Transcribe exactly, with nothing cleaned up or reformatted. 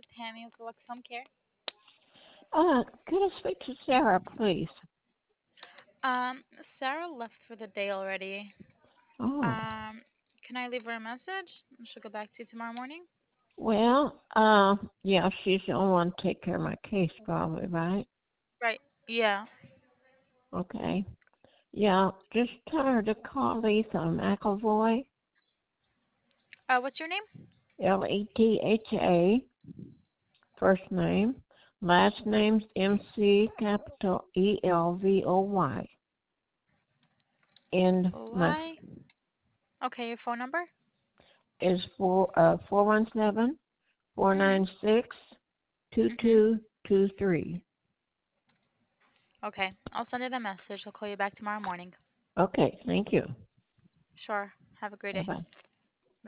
Tammy with Lux Home Care. Uh, could I speak to Sarah, please? Um, Sarah left for the day already. Oh, Um, can I leave her a message? She'll get back to you tomorrow morning. well, uh, yeah, she's the only one to take care of my case, probably, right? Right. Yeah. Okay. Yeah, just tell her to call Lisa McAvoy, Uh, what's your name? L E T H A, first name. Last name's M C, capital E L V O Y. And my Why? Okay, your phone number? is four uh four one seven four Mhm. nine six two Mhm. two two three. Okay, I'll send it a message. I'll call you back tomorrow morning. Okay, thank you. Sure. Have a great Bye day. bye.